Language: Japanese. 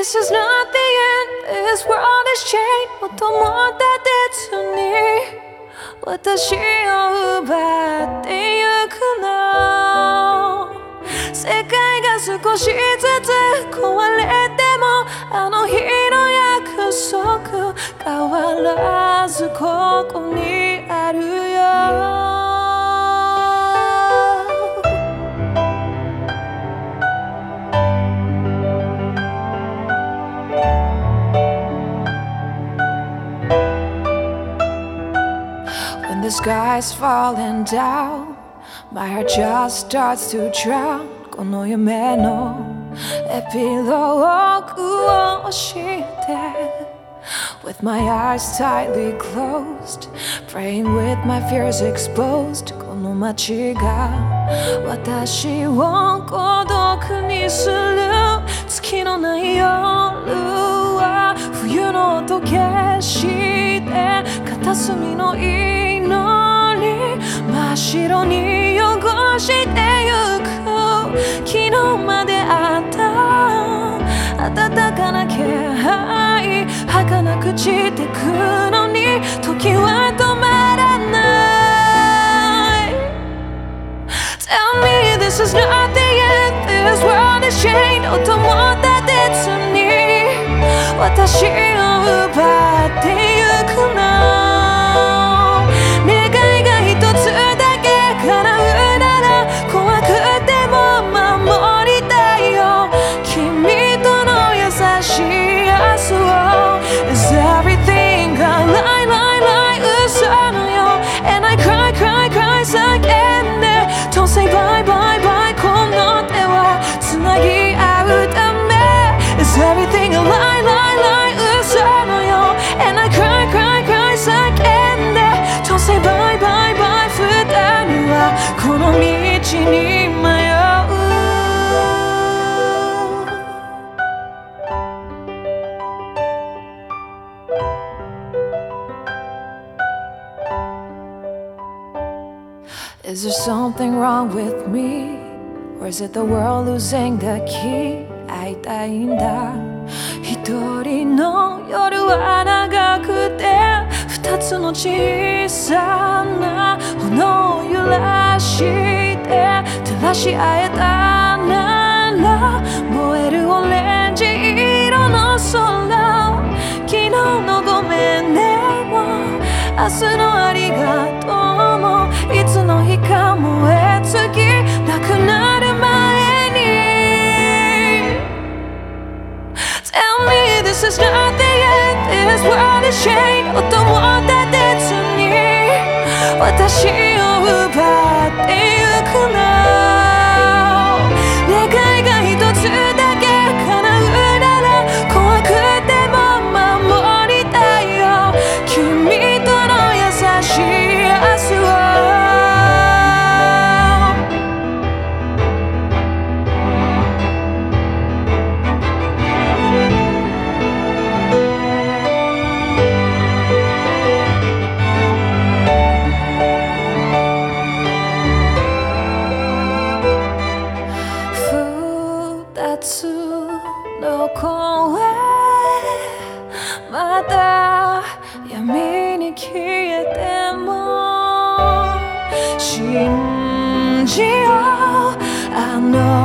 this is not the end. This world is changed. もっとも立てずに私を奪ってゆくの。世界が少しずつ壊れてもあの日の約束変わらずここにあるよ。When the sky's falling down, my heart just starts to drown. この夢のエピローグを押して With my eyes tightly closed, praying with my fears exposed. この街が私を孤独にする。月のない夜は冬の音消して片隅の祈り真っ白に汚してゆく。昨日まであった暖かな気配儚く散ってくのに時は止まらない。 Tell me this is not the end. This world is changed. 音も立てずに私を奪ってゆくの。Don't say bye bye bye この手はつなぎ合うため Is everything a lie lie lie 嘘のよ And I cry cry cry 叫んで Don't say bye bye bye 二人はこの道に迷う。Is there something wrong with me? Or is it the world losing the key? 会いたいんだ。一人の夜は長くて二つの小さな炎を揺らして照らし合えたなら燃えるオレンジ色の空。昨日のごめんねも明日のありがとうもいつの日か燃え尽きなくなる前に Tell me this is not the end. This world is changed. 音も立てずに私を奪ってゆくの。願いが一つだけ叶うなら怖くても守りたいよ。君との優しい明日を二つの声まだ闇に消えても信じようあの